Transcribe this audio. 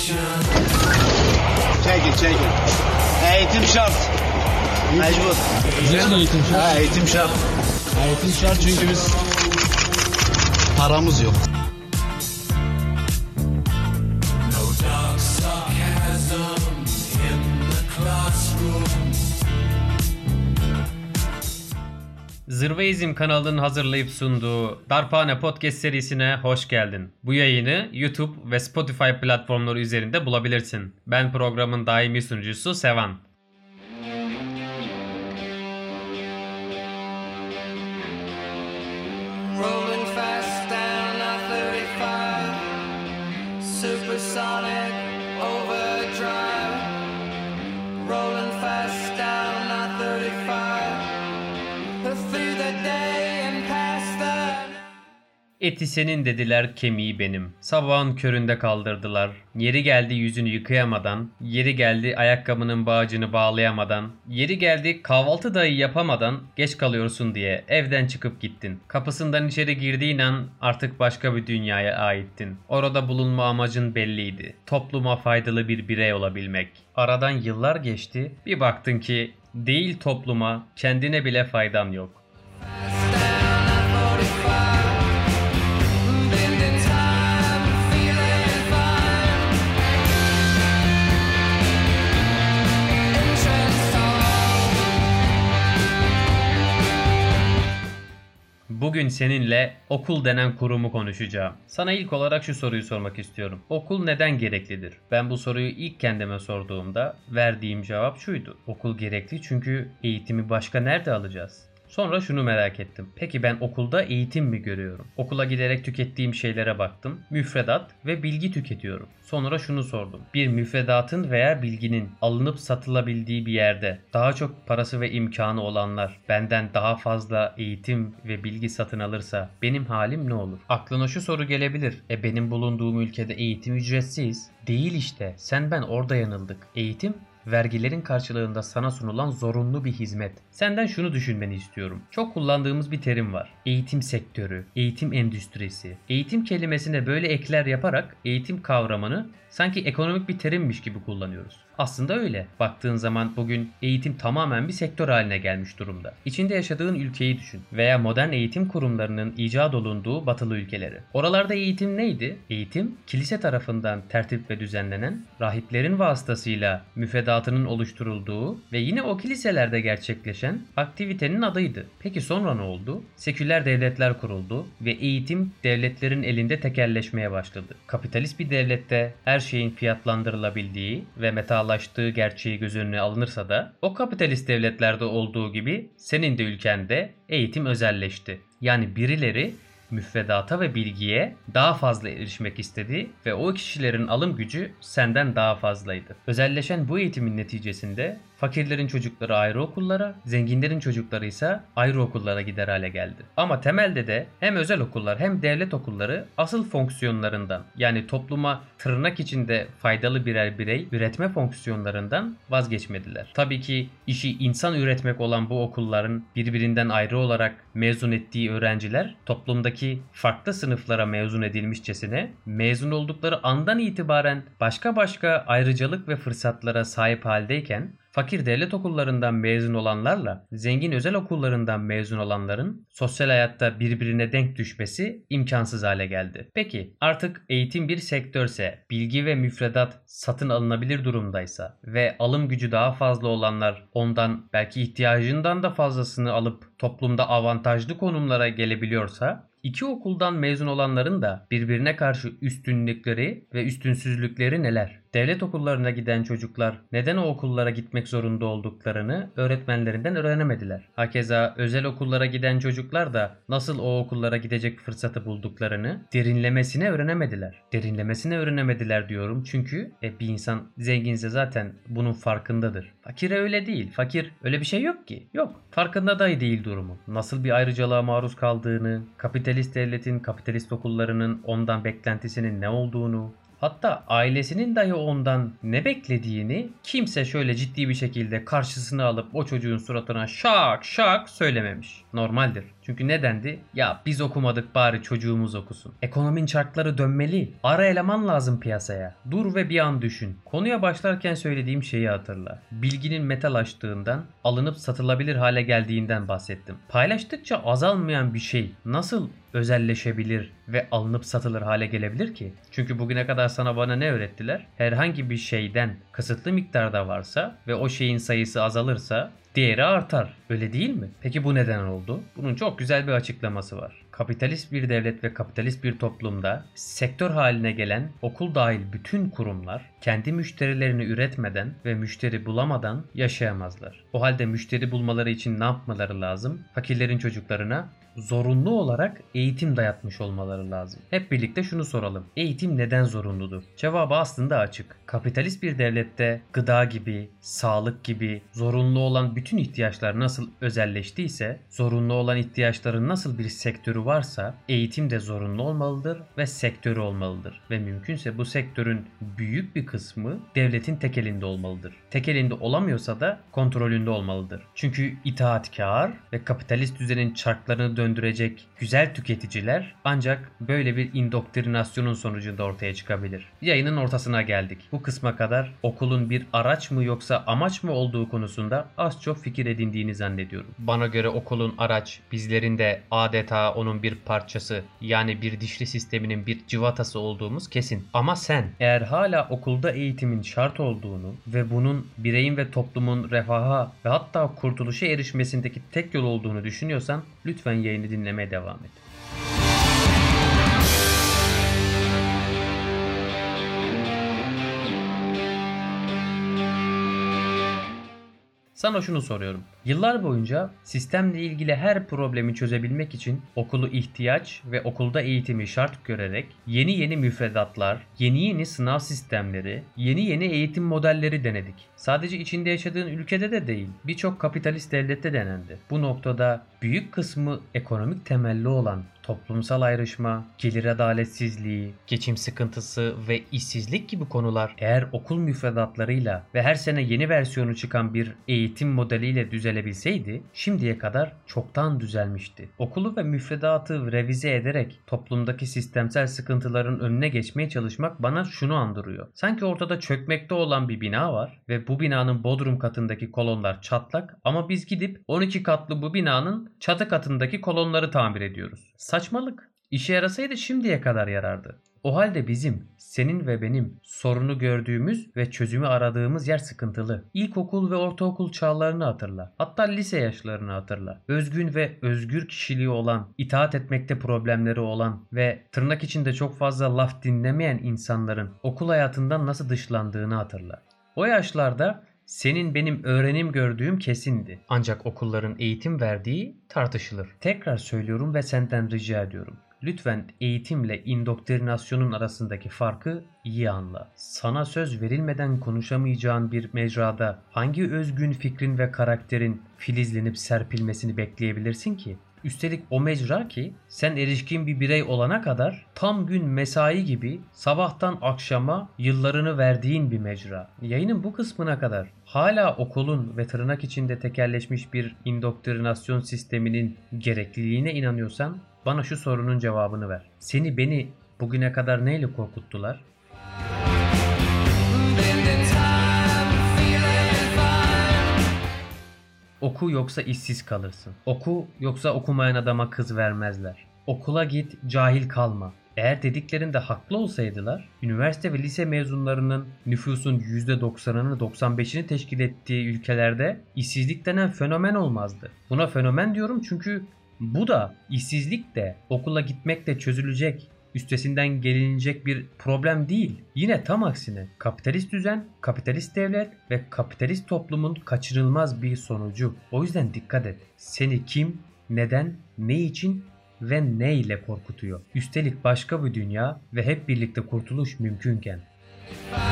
Çekin. Eğitim şart. Mecbur. Güzel eğitim şart. Ha, eğitim şart. Eğitim şart çünkü biz paramız yok. Zırvaizm kanalının hazırlayıp sunduğu Darphane Podcast serisine hoş geldin. Bu yayını YouTube ve Spotify platformları üzerinde bulabilirsin. Ben programın daimi sunucusu Sevan. Rolling fast down I-35, supersonic overdrive. Rolling fast down I-35, through the day and past the Eti senin dediler, kemiği benim. Sabahın köründe kaldırdılar. Yeri geldi yüzünü yıkayamadan, yeri geldi ayakkabının bağcını bağlayamadan, yeri geldi kahvaltı dahi yapamadan geç kalıyorsun diye evden çıkıp gittin. Kapısından içeri girdiğin an artık başka bir dünyaya aittin. Orada bulunma amacın belliydi. Topluma faydalı bir birey olabilmek. Aradan yıllar geçti. Bir baktın ki değil topluma, kendine bile faydan yok. Bugün seninle okul denen kurumu konuşacağım. Sana ilk olarak şu soruyu sormak istiyorum. Okul neden gereklidir? Ben bu soruyu ilk kendime sorduğumda verdiğim cevap şuydu. Okul gerekli çünkü eğitimi başka nerede alacağız? Sonra şunu merak ettim. Peki ben okulda eğitim mi görüyorum? Okula giderek tükettiğim şeylere baktım. Müfredat ve bilgi tüketiyorum. Sonra şunu sordum. Bir müfredatın veya bilginin alınıp satılabildiği bir yerde daha çok parası ve imkanı olanlar benden daha fazla eğitim ve bilgi satın alırsa benim halim ne olur? Aklına şu soru gelebilir. Benim bulunduğum ülkede eğitim ücretsiz. Değil işte. Sen ben orada yanıldık. Eğitim vergilerin karşılığında sana sunulan zorunlu bir hizmet. Senden şunu düşünmeni istiyorum. Çok kullandığımız bir terim var. Eğitim sektörü, eğitim endüstrisi. Eğitim kelimesine böyle ekler yaparak eğitim kavramını sanki ekonomik bir terimmiş gibi kullanıyoruz. Aslında öyle. Baktığın zaman bugün eğitim tamamen bir sektör haline gelmiş durumda. İçinde yaşadığın ülkeyi düşün veya modern eğitim kurumlarının icat olunduğu batılı ülkeleri. Oralarda eğitim neydi? Eğitim, kilise tarafından tertip ve düzenlenen, rahiplerin vasıtasıyla müfredatının oluşturulduğu ve yine o kiliselerde gerçekleşen aktivitenin adıydı. Peki sonra ne oldu? Seküler devletler kuruldu ve eğitim devletlerin elinde tekelleşmeye başladı. Kapitalist bir devlette her şeyin fiyatlandırılabildiği ve metalaştığı gerçeği göz önüne alınırsa da o kapitalist devletlerde olduğu gibi senin de ülkende eğitim özelleşti. Yani birileri müfredata ve bilgiye daha fazla erişmek istedi ve o kişilerin alım gücü senden daha fazlaydı. Özelleşen bu eğitimin neticesinde fakirlerin çocukları ayrı okullara, zenginlerin çocukları ise ayrı okullara gider hale geldi. Ama temelde de hem özel okullar hem devlet okulları asıl fonksiyonlarından, yani topluma tırnak içinde faydalı birer birey üretme fonksiyonlarından vazgeçmediler. Tabii ki işi insan üretmek olan bu okulların birbirinden ayrı olarak mezun ettiği öğrenciler toplumdaki farklı sınıflara mezun edilmişçesine mezun oldukları andan itibaren başka ayrıcalık ve fırsatlara sahip haldeyken fakir devlet okullarından mezun olanlarla zengin özel okullarından mezun olanların sosyal hayatta birbirine denk düşmesi imkansız hale geldi. Peki artık eğitim bir sektörse, bilgi ve müfredat satın alınabilir durumdaysa ve alım gücü daha fazla olanlar ondan belki ihtiyacından da fazlasını alıp toplumda avantajlı konumlara gelebiliyorsa, İki okuldan mezun olanların da birbirine karşı üstünlükleri ve üstünsüzlükleri neler? Devlet okullarına giden çocuklar neden o okullara gitmek zorunda olduklarını öğretmenlerinden öğrenemediler. Hakeza özel okullara giden çocuklar da nasıl o okullara gidecek fırsatı bulduklarını derinlemesine öğrenemediler. Derinlemesine öğrenemediler diyorum çünkü bir insan zenginse zaten bunun farkındadır. Fakire öyle değil. Fakir öyle bir şey yok ki. Yok. Farkında dahi değil durumu. Nasıl bir ayrıcalığa maruz kaldığını, kapitalist devletin, kapitalist okullarının ondan beklentisinin ne olduğunu, Hatta ailesinin dahi ondan ne beklediğini kimse şöyle ciddi bir şekilde karşısına alıp o çocuğun suratına şak şak söylememiş. Normaldir. Çünkü nedendi? Ya biz okumadık bari çocuğumuz okusun. Ekonominin çarkları dönmeli. Ara eleman lazım piyasaya. Dur ve bir an düşün. Konuya başlarken söylediğim şeyi hatırla. Bilginin metalaştığından, alınıp satılabilir hale geldiğinden bahsettim. Paylaştıkça azalmayan bir şey nasıl özelleşebilir ve alınıp satılır hale gelebilir ki? Çünkü bugüne kadar sana bana ne öğrettiler? Herhangi bir şeyden kısıtlı miktarda varsa ve o şeyin sayısı azalırsa değeri artar. Öyle değil mi? Peki bu neden oldu? Bunun çok güzel bir açıklaması var. Kapitalist bir devlet ve kapitalist bir toplumda sektör haline gelen okul dahil bütün kurumlar kendi müşterilerini üretmeden ve müşteri bulamadan yaşayamazlar. O halde müşteri bulmaları için ne yapmaları lazım? Fakirlerin çocuklarına zorunlu olarak eğitim dayatmış olmaları lazım. Hep birlikte şunu soralım. Eğitim neden zorunludur? Cevabı aslında açık. Kapitalist bir devlette gıda gibi, sağlık gibi zorunlu olan bütün ihtiyaçlar nasıl özelleştiyse, zorunlu olan ihtiyaçların nasıl bir sektörü varsa eğitim de zorunlu olmalıdır ve sektörü olmalıdır. Ve mümkünse bu sektörün büyük bir kısmı devletin tek elinde olmalıdır. Tek elinde olamıyorsa da kontrolünde olmalıdır. Çünkü itaatkar ve kapitalist düzenin çarklarını döndürecek güzel tüketiciler ancak böyle bir indoktrinasyonun sonucunda ortaya çıkabilir. Yayının ortasına geldik. Bu kısma kadar okulun bir araç mı yoksa amaç mı olduğu konusunda az çok fikir edindiğini zannediyorum. Bana göre okulun araç, bizlerin de adeta onun bir parçası, yani bir dişli sisteminin bir civatası olduğumuz kesin. Ama sen eğer hala okulda eğitimin şart olduğunu ve bunun bireyin ve toplumun refaha ve hatta kurtuluşa erişmesindeki tek yol olduğunu düşünüyorsan lütfen yayını dinlemeye devam et. Sana şunu soruyorum. Yıllar boyunca sistemle ilgili her problemi çözebilmek için okulu ihtiyaç ve okulda eğitimi şart görerek yeni müfredatlar, yeni sınav sistemleri, yeni eğitim modelleri denedik. Sadece içinde yaşadığın ülkede de değil, birçok kapitalist devlette denendi. Bu noktada büyük kısmı ekonomik temelli olan toplumsal ayrışma, gelir adaletsizliği, geçim sıkıntısı ve işsizlik gibi konular eğer okul müfredatlarıyla ve her sene yeni versiyonu çıkan bir eğitim modeliyle düzelebilseydi şimdiye kadar çoktan düzelmişti. Okulu ve müfredatı revize ederek toplumdaki sistemsel sıkıntıların önüne geçmeye çalışmak bana şunu andırıyor. Sanki ortada çökmekte olan bir bina var ve bu binanın bodrum katındaki kolonlar çatlak ama biz gidip 12 katlı bu binanın çatı katındaki kolonları tamir ediyoruz. Saçmalık. İşe yarasaydı şimdiye kadar yarardı. O halde bizim, senin ve benim sorunu gördüğümüz ve çözümü aradığımız yer sıkıntılı. İlkokul ve ortaokul çağlarını hatırla. Hatta lise yaşlarını hatırla. Özgün ve özgür kişiliği olan, itaat etmekte problemleri olan ve tırnak içinde çok fazla laf dinlemeyen insanların okul hayatından nasıl dışlandığını hatırla. O yaşlarda senin benim öğrenim gördüğüm kesindi. Ancak okulların eğitim verdiği tartışılır. Tekrar söylüyorum ve senden rica ediyorum. Lütfen eğitimle indoktrinasyonun arasındaki farkı iyi anla. Sana söz verilmeden konuşamayacağın bir mecrada hangi özgün fikrin ve karakterin filizlenip serpilmesini bekleyebilirsin ki? Üstelik o mecra ki sen erişkin bir birey olana kadar tam gün mesai gibi sabahtan akşama yıllarını verdiğin bir mecra. Yayının bu kısmına kadar hala okulun ve tırnak içinde tekelleşmiş bir indoktrinasyon sisteminin gerekliliğine inanıyorsan bana şu sorunun cevabını ver. Seni beni bugüne kadar neyle korkuttular? Oku yoksa işsiz kalırsın. Oku yoksa okumayan adama kız vermezler. Okula git, cahil kalma. Eğer dediklerinde haklı olsaydılar, üniversite ve lise mezunlarının nüfusun %90'ını 95'ini teşkil ettiği ülkelerde işsizlik denen fenomen olmazdı. Buna fenomen diyorum çünkü bu da, işsizlik de, okula gitmek de çözülecek, üstesinden gelinecek bir problem değil. Yine tam aksine kapitalist düzen, kapitalist devlet ve kapitalist toplumun kaçınılmaz bir sonucu. O yüzden dikkat et. Seni kim, neden, ne için ve ne ile korkutuyor? Üstelik başka bir dünya ve hep birlikte kurtuluş mümkünken.